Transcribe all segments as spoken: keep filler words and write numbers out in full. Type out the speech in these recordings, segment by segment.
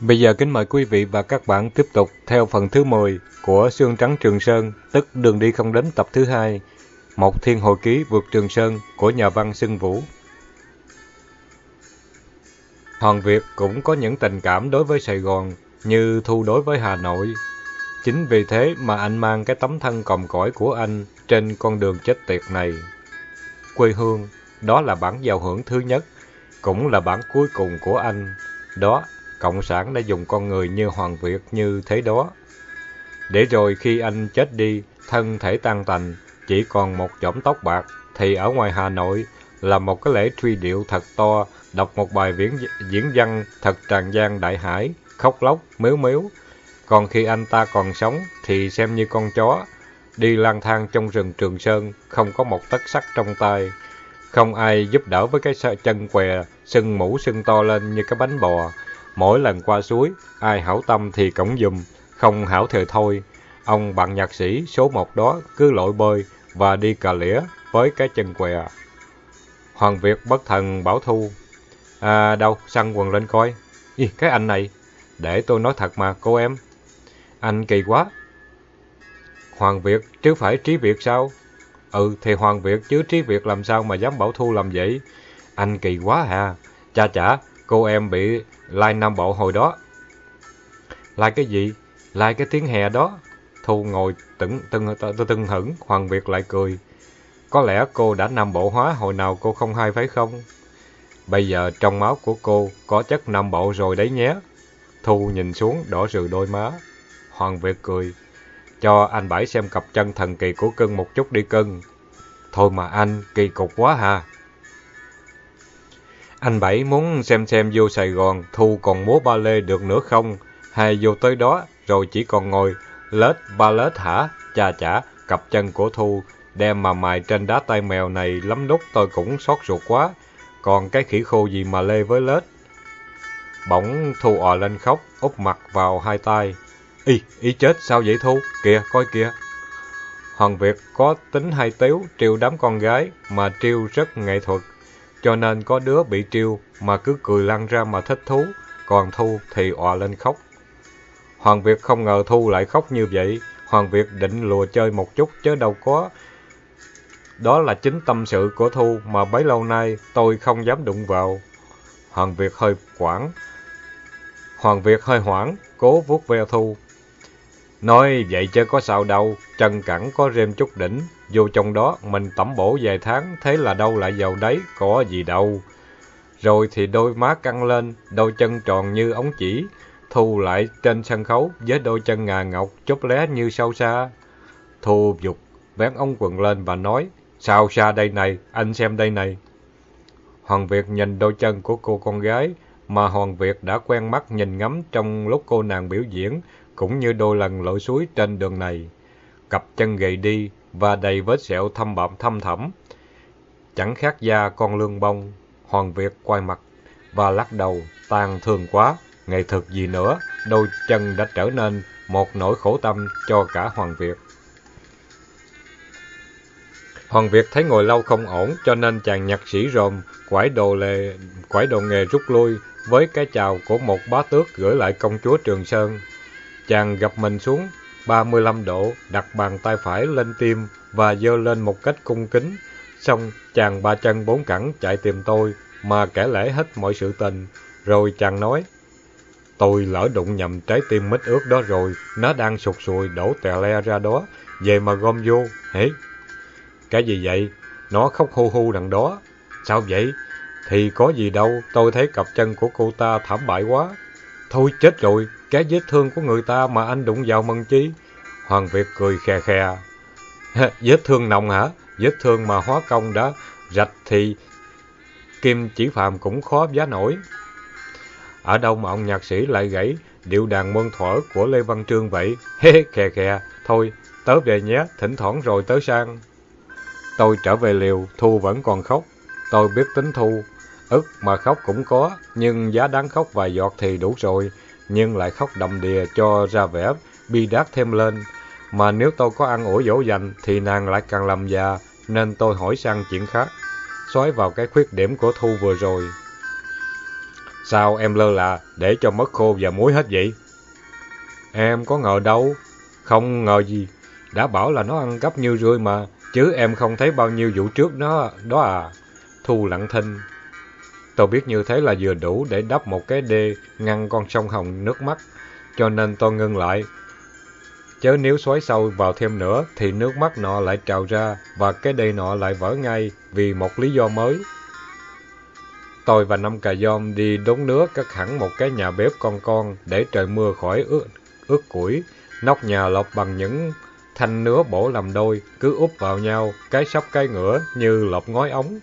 Bây giờ kính mời quý vị và các bạn tiếp tục theo phần thứ mười của Sương Trắng Trường Sơn, tức Đường đi không đến tập thứ hai, Một Thiên Hồi Ký vượt Trường Sơn của nhà văn Xuân Vũ. Hoàng Việt cũng có những tình cảm đối với Sài Gòn như Thu đối với Hà Nội. Chính vì thế mà anh mang cái tấm thân còm cõi của anh trên con đường chết tiệt này. Quê hương, đó là bản giao hưởng thứ nhất, cũng là bản cuối cùng của anh. Đó, Cộng sản đã dùng con người như Hoàng Việt như thế đó. Để rồi khi anh chết đi, thân thể tan tành, chỉ còn một chõm tóc bạc, thì ở ngoài Hà Nội là một cái lễ truy điệu thật to, đọc một bài viễn, diễn văn thật tràn gian đại hải, khóc lóc, mếu mếu. Còn khi anh ta còn sống thì xem như con chó, đi lang thang trong rừng Trường Sơn, không có một tấc sắt trong tay. Không ai giúp đỡ với cái chân què, sưng mũ sưng to lên như cái bánh bò. Mỗi lần qua suối, ai hảo tâm thì cõng giùm, không hảo thì thôi. Ông bạn nhạc sĩ số một đó cứ lội bơi và đi cà lĩa với cái chân què. Hoàng Việt bất thần bảo Thu, à đâu, xăng quần lên coi. Ý, cái anh này, để tôi nói thật mà cô em. Anh kỳ quá. Hoàng Việt chứ phải Trí Việt sao? Ừ thì Hoàng Việt chứ Trí Việt làm sao mà dám bảo Thu làm vậy? Anh kỳ quá hà. Cha chả, cô em bị lai Nam Bộ hồi đó. Lai cái gì? Lai cái tiếng hè đó. Thu ngồi tưng tưng tưng hửng, Hoàng Việt lại cười. Có lẽ cô đã Nam Bộ hóa hồi nào cô không hay phải không? Bây giờ trong máu của cô có chất Nam Bộ rồi đấy nhé. Thu nhìn xuống đỏ rừ đôi má. Hoàng Việt cười. Cho anh Bảy xem cặp chân thần kỳ của cưng một chút đi cưng. Thôi mà anh, kỳ cục quá hà. Anh Bảy muốn xem xem vô Sài Gòn Thu còn múa ba lê được nữa không? Hay vô tới đó rồi chỉ còn ngồi lết ba lết hả? Chà chả, cặp chân của Thu đem mà mài trên đá tay mèo này lắm lúc tôi cũng xót ruột quá. Còn cái khỉ khô gì mà lê với lết. Bỗng Thu ò lên khóc, úp mặt vào hai tay. Ý, ý chết, sao vậy Thu? Kìa, coi kìa. Hoàng Việt có tính hay tếu, trêu đám con gái, mà trêu rất nghệ thuật. Cho nên có đứa bị trêu mà cứ cười lăn ra mà thích thú, còn Thu thì òa lên khóc. Hoàng Việt không ngờ Thu lại khóc như vậy. Hoàng Việt định lùa chơi một chút chứ đâu có. Đó là chính tâm sự của Thu mà bấy lâu nay tôi không dám đụng vào. Hoàng Việt hơi quảng. Hoàng Việt hơi hoảng, cố vuốt ve Thu. Nói vậy chứ có sao đâu, chân cẳng có rêm chút đỉnh, vô trong đó mình tẩm bổ vài tháng, thế là đâu lại vào đấy, có gì đâu. Rồi thì đôi má căng lên, đôi chân tròn như ống chỉ, Thu lại trên sân khấu với đôi chân ngà ngọc, chóp lé như sao sa. Thu giục, vén ống quần lên và nói, sao sa đây này, anh xem đây này. Hoàng Việt nhìn đôi chân của cô con gái, mà Hoàng Việt đã quen mắt nhìn ngắm trong lúc cô nàng biểu diễn, cũng như đôi lần lội suối trên đường này. Cặp chân gầy đi và đầy vết sẹo thâm bậm thâm thẳm, chẳng khác da con lương bông. Hoàng Việt quay mặt và lắc đầu, tàn thương quá, nghệ thuật gì nữa, đôi chân đã trở nên một nỗi khổ tâm cho cả Hoàng Việt. Hoàng Việt thấy ngồi lâu không ổn, cho nên chàng nhạc sĩ rồm, quải đồ, lề, quải đồ nghề rút lui, với cái chào của một bá tước gửi lại công chúa Trường Sơn. Chàng gập mình xuống ba mươi lăm độ, đặt bàn tay phải lên tim và giơ lên một cách cung kính. Xong chàng ba chân bốn cẳng chạy tìm tôi mà kể lể hết mọi sự tình. Rồi chàng nói, tôi lỡ đụng nhầm trái tim mít ướt đó rồi, nó đang sụt sùi đổ tè le ra đó, về mà gom vô, hễ. Cái gì vậy? Nó khóc hu hu đằng đó. Sao vậy? Thì có gì đâu, tôi thấy cặp chân của cô ta thảm bại quá. Thôi chết rồi, cái vết thương của người ta mà anh đụng vào mần chi? Hoàng Việt cười khè khè. Vết thương nồng hả? Vết thương mà hóa công đã rạch thì kim chỉ phàm cũng khó giá nổi. Ở đâu mà ông nhạc sĩ lại gãy điệu đàn mơn thuở của Lê Văn Trương vậy? Hê khè khè, thôi tớ về nhé, thỉnh thoảng rồi tớ sang. Tôi trở về liều, Thu vẫn còn khóc. Tôi biết tính Thu, ức mà khóc cũng có, nhưng giá đáng khóc vài giọt thì đủ rồi, nhưng lại khóc đầm đìa cho ra vẻ bi đát thêm lên. Mà nếu tôi có ăn ủi dỗ dành thì nàng lại càng làm già, nên tôi hỏi sang chuyện khác, xoáy vào cái khuyết điểm của Thu vừa rồi. Sao em lơ là để cho mất khô và muối hết vậy? Em có ngờ đâu. Không ngờ gì. Đã bảo là nó ăn cắp như rươi mà, chứ em không thấy bao nhiêu vụ trước nó đó à. Thu lặng thinh. Tôi biết như thế là vừa đủ để đắp một cái đê ngăn con sông Hồng nước mắt, cho nên tôi ngưng lại. Chớ nếu xoáy sâu vào thêm nữa thì nước mắt nọ lại trào ra và cái đê nọ lại vỡ ngay vì một lý do mới. Tôi và năm cà dom đi đốn nứa cất hẳn một cái nhà bếp con con để trời mưa khỏi ướt, ướt củi. Nóc nhà lợp bằng những thanh nứa bổ làm đôi, cứ úp vào nhau, cái sắp cái ngửa như lợp ngói ống.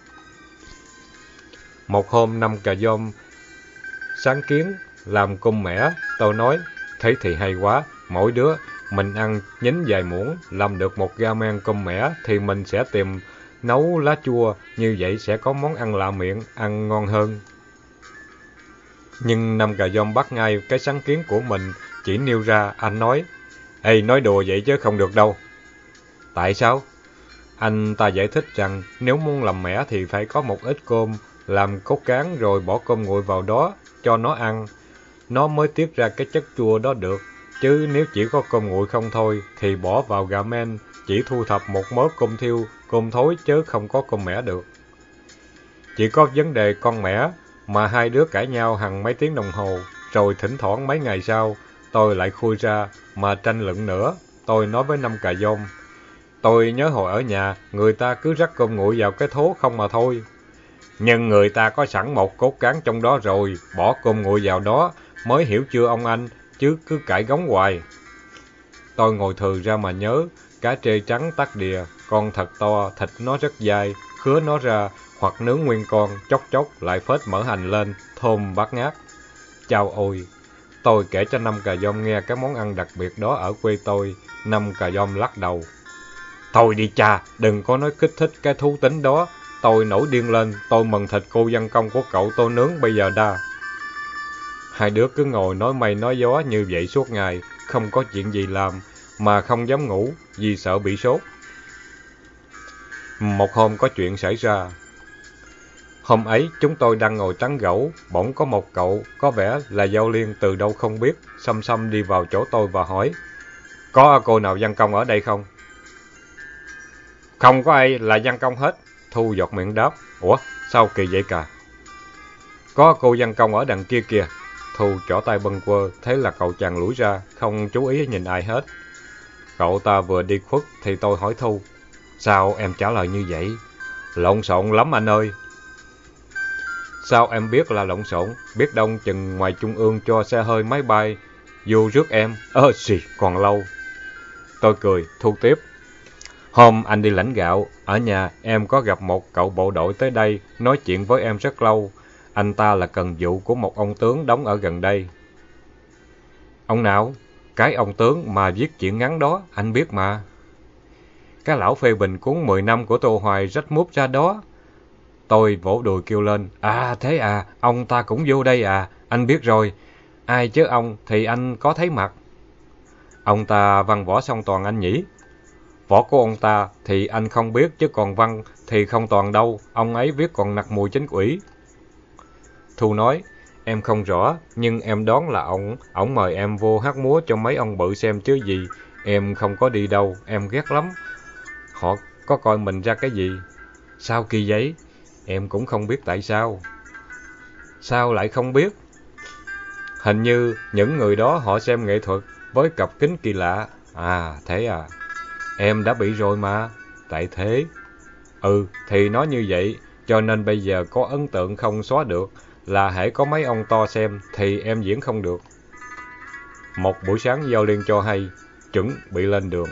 Một hôm năm cà dom sáng kiến làm cơm mẻ, tôi nói, thế thì hay quá, mỗi đứa mình ăn nhính vài muỗng, làm được một ga men cơm mẻ thì mình sẽ tìm nấu lá chua, như vậy sẽ có món ăn lạ miệng, ăn ngon hơn. Nhưng năm cà dom bắt ngay cái sáng kiến của mình, chỉ nêu ra, anh nói, ê, nói đùa vậy chứ không được đâu. Tại sao? Anh ta giải thích rằng nếu muốn làm mẻ thì phải có một ít cơm, làm cốt cán rồi bỏ cơm nguội vào đó, cho nó ăn. Nó mới tiết ra cái chất chua đó được. Chứ nếu chỉ có cơm nguội không thôi, thì bỏ vào gà men, chỉ thu thập một mớ cơm thiêu, cơm thối chứ không có cơm mẻ được. Chỉ có vấn đề con mẻ, mà hai đứa cãi nhau hằng mấy tiếng đồng hồ, rồi thỉnh thoảng mấy ngày sau, tôi lại khui ra, mà tranh luận nữa. Tôi nói với năm cà dom, tôi nhớ hồi ở nhà, người ta cứ rắc cơm nguội vào cái thố không mà thôi. Nhưng người ta có sẵn một cốt cán trong đó rồi, bỏ cơm nguội vào đó, mới hiểu chưa ông anh, chứ cứ cãi góng hoài. Tôi ngồi thừ ra mà nhớ, cá trê trắng tắc đìa, con thật to, thịt nó rất dai, khứa nó ra, hoặc nướng nguyên con, chốc chốc lại phết mỡ hành lên, thơm bát ngát. Chao ôi! Tôi kể cho năm cà dom nghe cái món ăn đặc biệt đó ở quê tôi, năm cà dom lắc đầu. Thôi đi cha, đừng có nói kích thích cái thú tính đó. Tôi nổi điên lên, tôi mần thịt cô văn công của cậu tôi nướng bây giờ đa. Hai đứa cứ ngồi nói mây nói gió như vậy suốt ngày, không có chuyện gì làm, mà không dám ngủ vì sợ bị sốt. Một hôm có chuyện xảy ra. Hôm ấy chúng tôi đang ngồi tán gẫu, bỗng có một cậu có vẻ là Giao Liên từ đâu không biết, xăm xăm đi vào chỗ tôi và hỏi, có cô nào văn công ở đây không? Không có ai là văn công hết. Thu giọt miệng đáp, ủa sao kỳ vậy cả? Có cô văn công ở đằng kia kìa. Thu trỏ tay bâng quơ, thế là cậu chàng lủi ra, không chú ý nhìn ai hết. Cậu ta vừa đi khuất thì tôi hỏi Thu, sao em trả lời như vậy? Lộn xộn lắm anh ơi. Sao em biết là lộn xộn? Biết đông chừng ngoài trung ương cho xe hơi máy bay vô rước em. Ơ xì, còn lâu. Tôi cười, Thu tiếp. Hôm anh đi lãnh gạo, ở nhà em có gặp một cậu bộ đội tới đây, nói chuyện với em rất lâu. Anh ta là cần vụ của một ông tướng đóng ở gần đây. Ông nào? Cái ông tướng mà viết chuyện ngắn đó, anh biết mà. Cái lão phê bình cuốn mười năm của Tô Hoài rách múp ra đó. Tôi vỗ đùi kêu lên, à thế à, ông ta cũng vô đây à, anh biết rồi. Ai chứ ông thì anh có thấy mặt. Ông ta văn võ song toàn anh nhỉ? Võ của ông ta thì anh không biết, chứ còn văn thì không toàn đâu, ông ấy viết còn nặc mùi chính ủy. Thu nói, em không rõ, nhưng em đoán là ông, ổng mời em vô hát múa cho mấy ông bự xem chứ gì. Em không có đi đâu, em ghét lắm. Họ có coi mình ra cái gì? Sao kỳ vậy? Em cũng không biết tại sao. Sao lại không biết? Hình như những người đó họ xem nghệ thuật với cặp kính kỳ lạ. À, thế à. Em đã bị rồi mà. Tại thế. Ừ, thì nói như vậy, cho nên bây giờ có ấn tượng không xóa được, là hễ có mấy ông to xem thì em diễn không được. Một buổi sáng Giao Liên cho hay, chuẩn bị lên đường.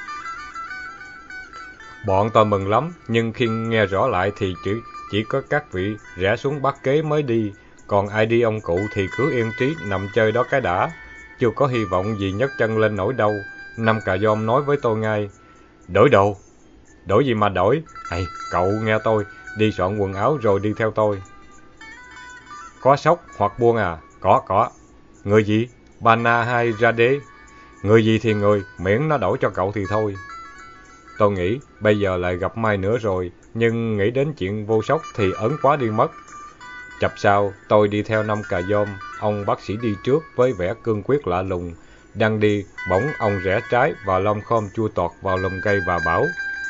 Bọn tôi mừng lắm, nhưng khi nghe rõ lại thì chỉ, chỉ có các vị rẽ xuống Bắc Kế mới đi, còn ai đi ông cụ thì cứ yên trí nằm chơi đó cái đã, chưa có hy vọng gì nhấc chân lên nổi đâu. Năm cà dom nói với tôi ngay, đổi đồ. Đổi gì mà đổi? Ê, cậu nghe tôi, đi soạn quần áo rồi đi theo tôi. Có sóc hoặc buông à? Có, có. Người gì? Bana hay Rade? Người gì thì người, miễn nó đổi cho cậu thì thôi. Tôi nghĩ, bây giờ lại gặp Mai nữa rồi, nhưng nghĩ đến chuyện vô sóc thì ớn quá đi mất. Chập sau, tôi đi theo Năm Cà Dôm, ông bác sĩ đi trước với vẻ cương quyết lạ lùng. Đang đi, bỗng ông rẽ trái và lom khom chua toạt vào lùm cây và bảo: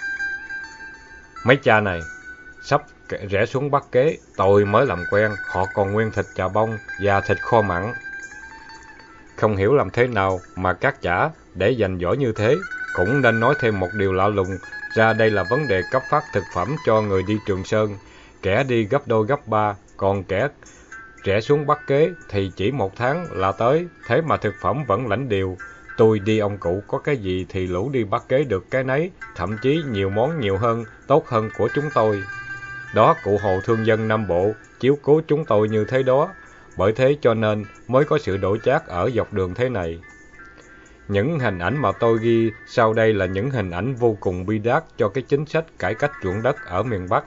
Mấy cha này, sắp rẽ xuống Bắc Kế, tôi mới làm quen, họ còn nguyên thịt chà bông và thịt kho mặn. Không hiểu làm thế nào mà các chả để dành giỏi như thế. Cũng nên nói thêm một điều lạ lùng, ra đây là vấn đề cấp phát thực phẩm cho người đi Trường Sơn. Kẻ đi gấp đôi gấp ba, còn kẻ rẽ xuống Bắc Kế thì chỉ một tháng là tới, thế mà thực phẩm vẫn lãnh đều. Tôi đi ông cụ có cái gì thì lũ đi Bắc Kế được cái nấy, thậm chí nhiều món nhiều hơn, tốt hơn của chúng tôi. Đó, cụ Hồ thương dân Nam Bộ, chiếu cố chúng tôi như thế đó. Bởi thế cho nên mới có sự đổi chác ở dọc đường thế này. Những hình ảnh mà tôi ghi sau đây là những hình ảnh vô cùng bi đát cho cái chính sách cải cách ruộng đất ở miền Bắc.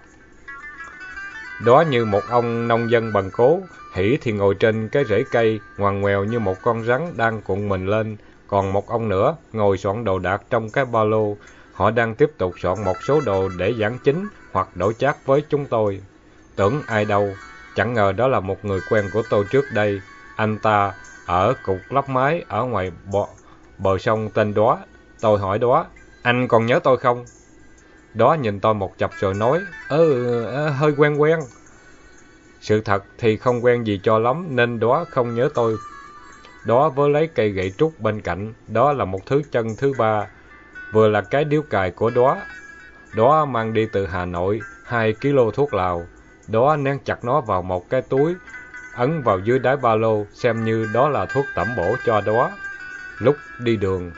Đó như một ông nông dân bằng cố, hỉ thì ngồi trên cái rễ cây, ngoằn ngoèo như một con rắn đang cuộn mình lên. Còn một ông nữa ngồi soạn đồ đạc trong cái ba lô. Họ đang tiếp tục soạn một số đồ để giảng chính hoặc đổi chác với chúng tôi. Tưởng ai đâu, chẳng ngờ đó là một người quen của tôi trước đây. Anh ta ở cục lắp mái ở ngoài bờ, bờ sông tên Đó. Tôi hỏi Đó, anh còn nhớ tôi không? Đó nhìn tôi một chập rồi nói, ơ, hơi quen quen. Sự thật thì không quen gì cho lắm nên Đó không nhớ tôi. Đó với lấy cây gậy trúc bên cạnh, đó là một thứ chân thứ ba, vừa là cái điếu cày của Đó. Đó mang đi từ Hà Nội hai ki lô thuốc lào. Đó nén chặt nó vào một cái túi, ấn vào dưới đáy ba lô, xem như đó là thuốc tẩm bổ cho Đó lúc đi đường.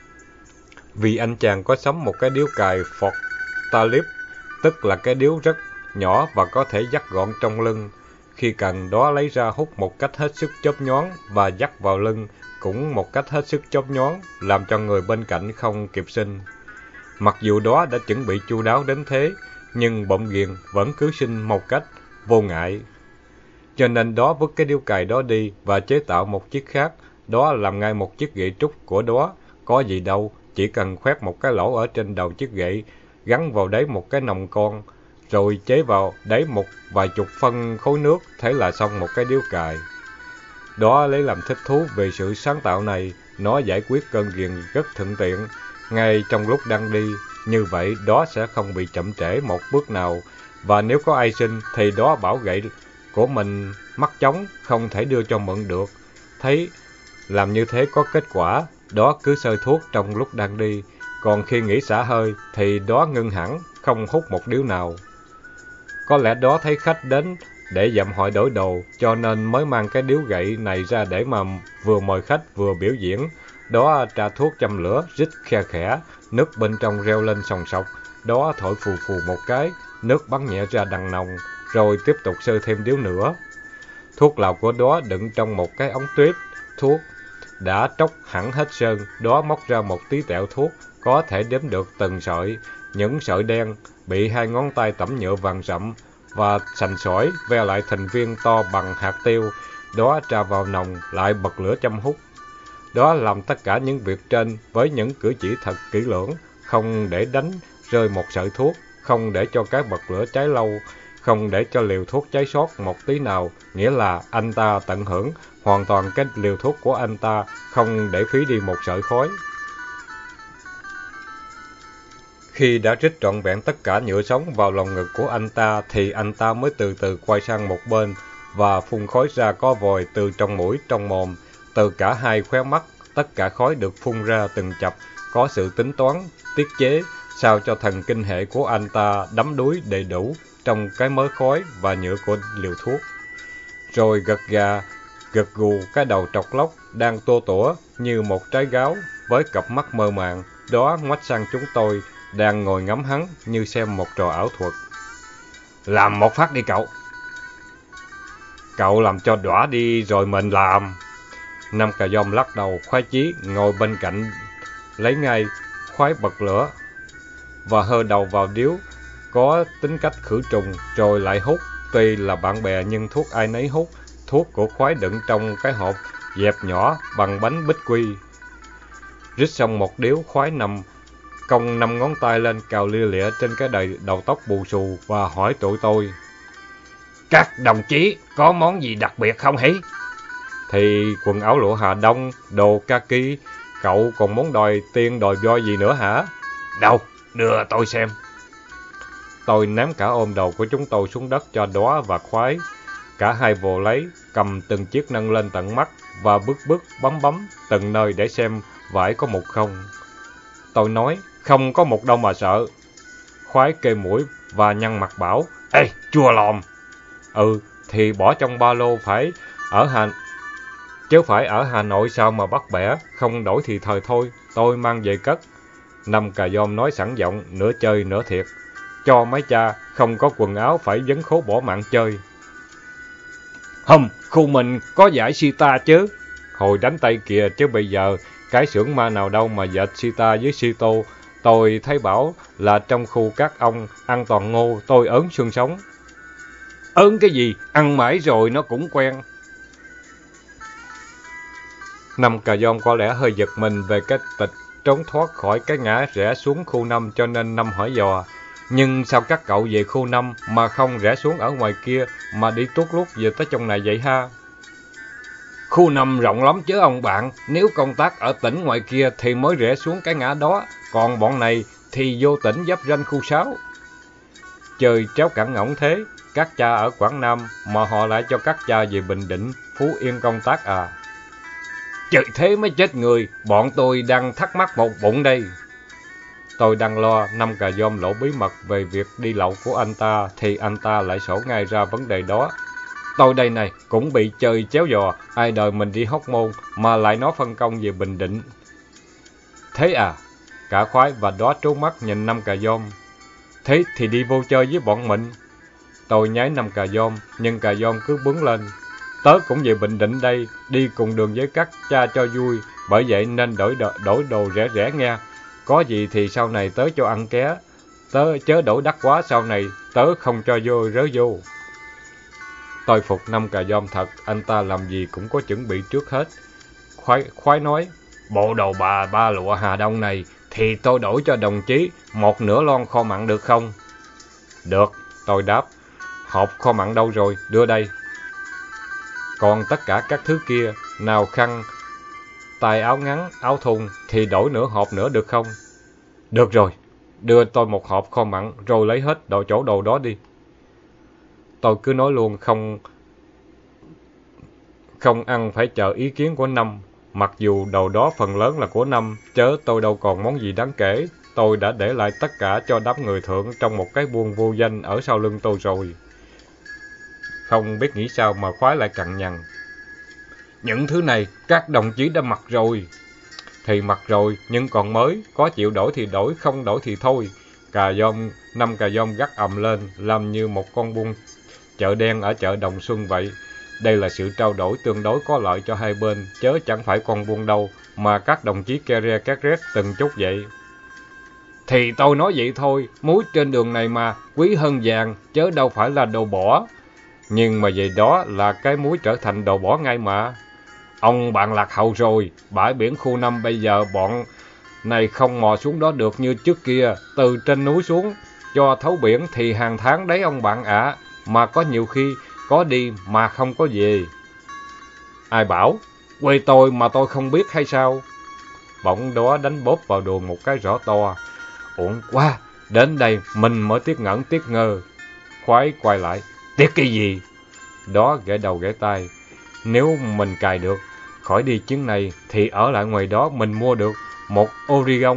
Vì anh chàng có sắm một cái điếu cày Ford Talib, tức là cái điếu rất nhỏ và có thể dắt gọn trong lưng. Khi cần, Đó lấy ra hút một cách hết sức chớp nhoáng và dắt vào lưng cũng một cách hết sức chớp nhoáng, làm cho người bên cạnh không kịp sinh. Mặc dù Đó đã chuẩn bị chu đáo đến thế, nhưng bỗng ghiền vẫn cứ sinh một cách vô ngại. Cho nên Đó vứt cái điếu cày đó đi và chế tạo một chiếc khác. Đó làm ngay một chiếc gậy trúc của Đó. Có gì đâu, chỉ cần khoét một cái lỗ ở trên đầu chiếc gậy, gắn vào đấy một cái nòng con, rồi chế vào đấy một vài chục phân khối nước, thế là xong một cái điếu cày. Đó lấy làm thích thú về sự sáng tạo này, nó giải quyết cơn ghiền rất thuận tiện, ngay trong lúc đang đi. Như vậy, Đó sẽ không bị chậm trễ một bước nào, và nếu có ai xin thì Đó bảo gậy của mình mắc trống, không thể đưa cho mượn được. Thấy làm như thế có kết quả, Đó cứ sơi thuốc trong lúc đang đi, còn khi nghỉ xả hơi thì Đó ngưng hẳn, không hút một điếu nào. Có lẽ Đó thấy khách đến để dặm hỏi đổi đồ, cho nên mới mang cái điếu gậy này ra để mà vừa mời khách vừa biểu diễn. Đó trà thuốc châm lửa, rít khe khẽ, nước bên trong reo lên sòng sọc. Đó thổi phù phù một cái, nước bắn nhẹ ra đằng nòng, rồi tiếp tục sơi thêm điếu nữa. Thuốc lào của Đó đựng trong một cái ống tuyết. Thuốc đã tróc hẳn hết sơn. Đó móc ra một tí tẹo thuốc, có thể đếm được từng sợi. Những sợi đen bị hai ngón tay tẩm nhựa vàng rậm và sành sỏi ve lại thành viên to bằng hạt tiêu. Đó tra vào nòng, lại bật lửa châm hút. Đó làm tất cả những việc trên với những cử chỉ thật kỹ lưỡng, không để đánh rơi một sợi thuốc, không để cho cái bật lửa cháy lâu, không để cho liều thuốc cháy sót một tí nào, nghĩa là anh ta tận hưởng hoàn toàn cái liều thuốc của anh ta, không để phí đi một sợi khói. Khi đã trích trọn vẹn tất cả nhựa sống vào lòng ngực của anh ta, thì anh ta mới từ từ quay sang một bên và phun khói ra có vòi từ trong mũi, trong mồm, từ cả hai khóe mắt. Tất cả khói được phun ra từng chập, có sự tính toán, tiết chế, sao cho thần kinh hệ của anh ta đắm đuối đầy đủ trong cái mớ khói và nhựa của liều thuốc. Rồi gật gà, gật gù cái đầu trọc lóc đang tô tủa như một trái gáo với cặp mắt mơ màng. Đó ngoắt sang chúng tôi đang ngồi ngắm hắn như xem một trò ảo thuật. Làm một phát đi cậu. Cậu làm cho đỏa đi rồi mình làm. Năm Cà Dôm lắc đầu khoái chí ngồi bên cạnh, lấy ngay khoái bật lửa và hơ đầu vào điếu có tính cách khử trùng, rồi lại hút. Tuy là bạn bè nhưng thuốc ai nấy hút. Thuốc của khoái đựng trong cái hộp dẹp nhỏ bằng bánh bích quy. Rít xong một điếu, khoái nằm cong năm ngón tay lên cào lia lịa trên cái đầy đầu tóc bù xù và hỏi tụi tôi. Các đồng chí có món gì đặc biệt không hỉ? Thì quần áo lụa Hà Đông, đồ kaki, cậu còn muốn đòi tiên đòi voi gì nữa hả? Đâu, đưa tôi xem. Tôi ném cả ôm đầu của chúng tôi xuống đất cho Đóa và Khoái. Cả hai vồ lấy, cầm từng chiếc nâng lên tận mắt và bức bức bấm bấm từng nơi để xem vải có mục không. Tôi nói, không có mục đâu mà sợ. Khoái kê mũi và nhăn mặt bảo, ê, chua lòm. Ừ, thì bỏ trong ba lô phải ở Hà... Chứ phải ở Hà Nội sao mà bắt bẻ, không đổi thì thời thôi, tôi mang về cất. Năm Cà Dôm nói sẵn giọng, nửa chơi nửa thiệt. Cho mấy cha, không có quần áo phải vấn khố bỏ mạng chơi. Hừm, khu mình có giải sita chứ. Hồi đánh tay kìa, chứ bây giờ cái xưởng ma nào đâu mà dệt sita với sito. Tôi thấy bảo là trong khu các ông ăn toàn ngô, tôi ớn xương sống. Ớn cái gì, ăn mãi rồi nó cũng quen. Năm Cà Dôm có lẽ hơi giật mình về cái tịch trốn thoát khỏi cái ngã rẽ xuống khu năm cho nên Năm hỏi dò. Nhưng sao các cậu về khu năm mà không rẽ xuống ở ngoài kia mà đi tuốt lút về tới trong này vậy ha? Khu năm rộng lắm chứ ông bạn, nếu công tác ở tỉnh ngoài kia thì mới rẽ xuống cái ngã đó, còn bọn này thì vô tỉnh giáp ranh khu sáu. Chơi tréo cẳng ngỗng thế, các cha ở Quảng Nam mà họ lại cho các cha về Bình Định, Phú Yên công tác à? Trời thế mới chết người, bọn tôi đang thắc mắc một bụng đây. Tôi đang lo Năm Cà Dôm lộ bí mật về việc đi lậu của anh ta thì anh ta lại sổ ngay ra vấn đề đó. Tôi đây này cũng bị chơi chéo giò, ai đời mình đi Hóc Môn mà lại nó phân công về Bình Định. Thế à? Cả Khoái và Đó trố mắt nhìn Năm Cà Dôm. Thế thì đi vô chơi với bọn mình. Tôi nháy Năm Cà Dôm, nhưng Cà Dôm cứ bướng lên. Tớ cũng về Bình Định đây, đi cùng đường với các cha cho vui, bởi vậy nên đổi đồ, đổi đồ rẻ rẻ nghe. Có gì thì sau này tớ cho ăn ké, tớ chớ đổi đắt quá sau này tớ không cho vô rớ vô. Tôi phục Năm Cà Dôm thật, anh ta làm gì cũng có chuẩn bị trước hết. Khoái, khoái nói, bộ đồ bà ba lụa Hà Đông này thì tôi đổi cho đồng chí một nửa lon kho mặn được không? Được, tôi đáp. Hộp kho mặn đâu rồi, đưa đây. Còn tất cả các thứ kia, nào khăn, tài áo ngắn, áo thun thì đổi nửa hộp nữa được không? Được rồi, đưa tôi một hộp kho mặn rồi lấy hết đồ chỗ đồ đó đi. Tôi cứ nói luôn không không ăn phải chờ ý kiến của Năm, mặc dù đồ đó phần lớn là của Năm, chớ tôi đâu còn món gì đáng kể. Tôi đã để lại tất cả cho đám người thượng trong một cái buôn vô danh ở sau lưng tôi rồi. Không biết nghĩ sao mà Khoái lại cằn nhằn. Những thứ này các đồng chí đã mặc rồi. Thì mặc rồi, nhưng còn mới, có chịu đổi thì đổi, không đổi thì thôi. Cà Dôm, Năm Cà Dôm gắt ầm lên, làm như một con buôn chợ đen ở chợ Đồng Xuân vậy. Đây là sự trao đổi tương đối có lợi cho hai bên, chớ chẳng phải con buôn đâu, mà các đồng chí ke re két rét từng chút vậy. Thì tôi nói vậy thôi, muối trên đường này mà, quý hơn vàng, chớ đâu phải là đồ bỏ. Nhưng mà về đó là cái muối trở thành đồ bỏ ngay mà. Ông bạn lạc hậu rồi, bãi biển khu năm bây giờ bọn này không mò xuống đó được như trước kia, từ trên núi xuống, cho thấu biển thì hàng tháng đấy ông bạn ạ, à, mà có nhiều khi có đi mà không có về. Ai bảo? Quê tôi mà tôi không biết hay sao? Bỗng Đó đánh bóp vào đùi một cái rõ to. Uổng quá, đến đây mình mới tiếc ngẩn tiếc ngơ. Khoái quay lại, tiếc cái gì? Đó gãi đầu gãi tay. Nếu mình cài được, khỏi đi chuyến này thì ở lại ngoài đó mình mua được một Orion.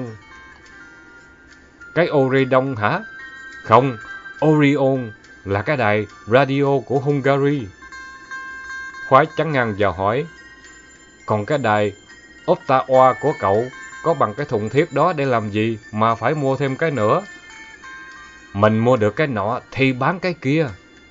Cái Orion hả? Không, Orion là cái đài radio của Hungary. Khoái chắn ngang vào hỏi, còn cái đài Ottawa của cậu có bằng cái thùng thiết đó để làm gì mà phải mua thêm cái nữa? Mình mua được cái nọ thì bán cái kia.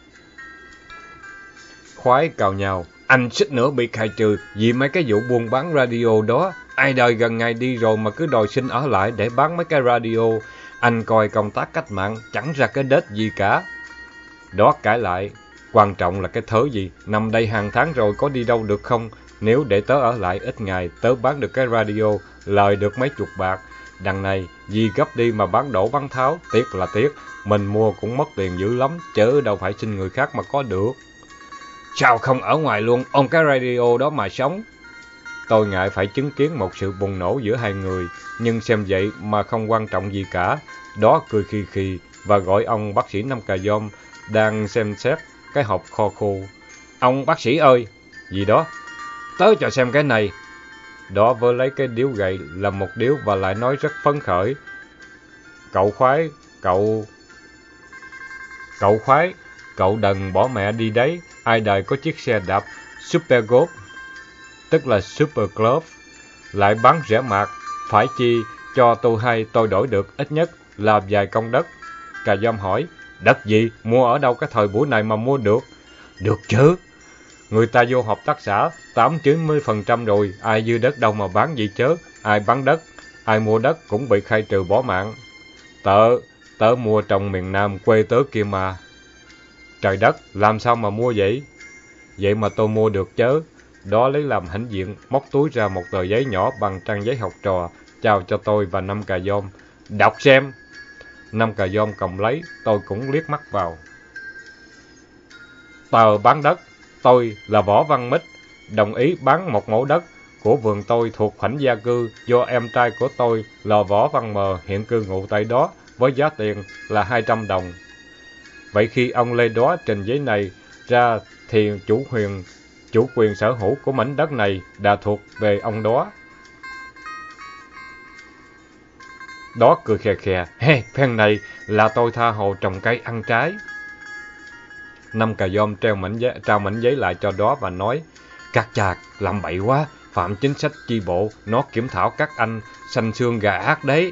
Khoái cào nhào, anh suýt nữa bị khai trừ vì mấy cái vụ buôn bán radio đó. Ai đời gần ngày đi rồi mà cứ đòi xin ở lại để bán mấy cái radio. Anh coi công tác cách mạng chẳng ra cái đết gì cả. Đó cãi lại, quan trọng là cái thớ gì, nằm đây hàng tháng rồi có đi đâu được không? Nếu để tớ ở lại ít ngày, tớ bán được cái radio, lời được mấy chục bạc, Đằng này, vì gấp đi mà bán đổ bán tháo, tiếc là tiếc, mình mua cũng mất tiền dữ lắm, chứ đâu phải xin người khác mà có được. Sao không ở ngoài luôn, ôm cái radio đó mà sống? Tôi ngại phải chứng kiến một sự bùng nổ giữa hai người, nhưng xem vậy mà không quan trọng gì cả. Đó cười khì khì và gọi ông bác sĩ Năm Cà Dom đang xem xét cái hộp kho khô. Ông bác sĩ ơi! Gì đó? Tới cho xem cái này. Đó vừa lấy cái điếu gậy làm một điếu và lại nói rất phấn khởi. Cậu khoái, cậu... Cậu khoái, cậu đừng bỏ mẹ đi đấy. Ai đời có chiếc xe đạp Super Golf, tức là Super Glove, lại bán rẻ mạt, phải chi cho tôi hay tôi đổi được ít nhất là vài công đất. Cà Dom hỏi, đất gì, mua ở đâu cái thời buổi này mà mua được? Được chứ, người ta vô hợp tác xã tám chín mươi phần trăm rồi, ai dư đất đâu mà bán gì chớ, ai bán đất, ai mua đất cũng bị khai trừ bỏ mạng. Tớ, tớ mua trong miền Nam quê tớ kia mà. Trời đất, làm sao mà mua vậy? Vậy mà tôi mua được chớ. Đó lấy làm hãnh diện, móc túi ra một tờ giấy nhỏ bằng trang giấy học trò, chào cho tôi và Năm Cà Dom. Đọc xem. Năm Cà Dom cầm lấy, tôi cũng liếc mắt vào. Tờ bán đất, tôi là Võ Văn Mích, đồng ý bán một mẫu đất của vườn tôi thuộc khoảnh gia cư do em trai của tôi là Võ Văn Mờ hiện cư ngụ tại đó với giá tiền là hai trăm đồng. Vậy khi ông Lê Đó trình giấy này ra thì chủ quyền, chủ quyền sở hữu của mảnh đất này đã thuộc về ông Đó. Đó cười khè khè, he, phen này là tôi tha hồ trồng cây ăn trái. Năm Cà Dom treo mảnh giấy, trao mảnh giấy lại cho Đó và nói, các cha làm bậy quá, phạm chính sách chi bộ, nó kiểm thảo các anh, xanh xương gà ác đấy.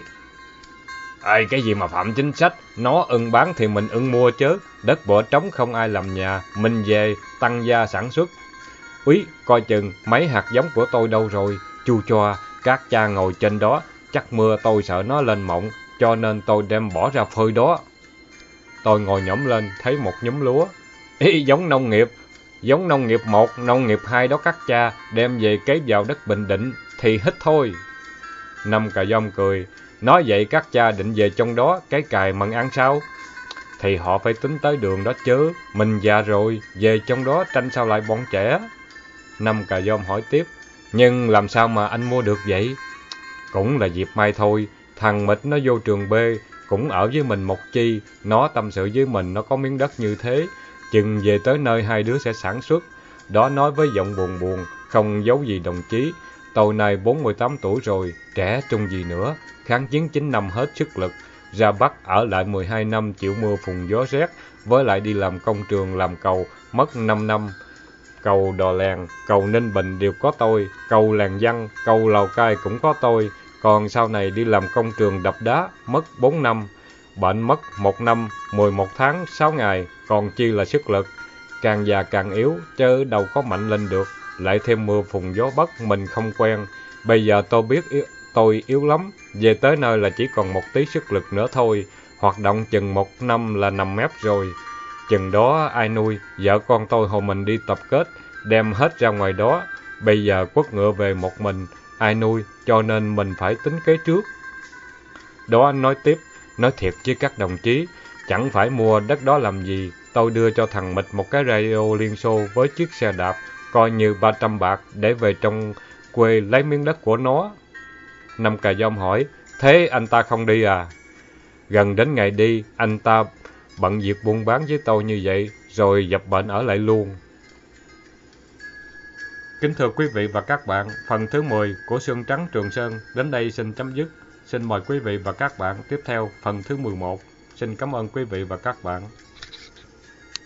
Ê, cái gì mà phạm chính sách, nó ưng bán thì mình ưng mua chứ, đất bỏ trống không ai làm nhà, mình về tăng gia sản xuất. Úy, coi chừng mấy hạt giống của tôi đâu rồi, chu choa, các cha ngồi trên đó, chắc mưa tôi sợ nó lên mộng, cho nên tôi đem bỏ ra phơi đó. Tôi ngồi nhổm lên, thấy một nhúm lúa. Ý, giống nông nghiệp, giống nông nghiệp một, nông nghiệp hai đó các cha, đem về cấy vào đất Bình Định, thì hít thôi. Năm Cà Dom cười, nói vậy các cha định về trong đó, cái cài mận ăn sao? Thì họ phải tính tới đường đó chứ, mình già rồi, về trong đó tranh sao lại bọn trẻ? Năm Cà Dom hỏi tiếp, nhưng làm sao mà anh mua được vậy? Cũng là dịp may thôi, thằng Mịch nó vô trường B, cũng ở với mình một chi, nó tâm sự với mình nó có miếng đất như thế, chừng về tới nơi hai đứa sẽ sản xuất. Đó nói với giọng buồn buồn, không giấu gì đồng chí, tôi này bốn mươi tám tuổi rồi, trẻ trung gì nữa, kháng chiến chín năm hết sức lực, ra Bắc ở lại mười hai năm chịu mưa phùn gió rét, với lại đi làm công trường làm cầu, mất năm năm. Cầu Đò Lèn, cầu Ninh Bình đều có tôi, cầu Làng Văn, cầu Lào Cai cũng có tôi, còn sau này đi làm công trường đập đá, mất bốn năm, bệnh mất một năm, mười một tháng, sáu ngày, còn chi là sức lực. Càng già càng yếu, chứ đâu có mạnh lên được, lại thêm mưa phùn gió Bắc mình không quen. Bây giờ tôi biết yếu, tôi yếu lắm, về tới nơi là chỉ còn một tí sức lực nữa thôi, hoạt động chừng một năm là nằm mép rồi. Chừng đó ai nuôi, vợ con tôi hồi mình đi tập kết, đem hết ra ngoài đó, bây giờ quất ngựa về một mình, ai nuôi, cho nên mình phải tính kế trước. Đó anh nói tiếp, nói thiệt với các đồng chí, chẳng phải mua đất đó làm gì, tôi đưa cho thằng Mịch một cái radio Liên Xô với chiếc xe đạp, coi như ba trăm bạc để về trong quê lấy miếng đất của nó. Năm Cà Dom hỏi, thế anh ta không đi à? Gần đến ngày đi, anh ta bận việc buôn bán với tôi như vậy, rồi dập bệnh ở lại luôn. Kính thưa quý vị và các bạn, phần thứ mười của Sương Trắng Trường Sơn đến đây xin chấm dứt. Xin mời quý vị và các bạn tiếp theo phần thứ mười một. Xin cảm ơn quý vị và các bạn.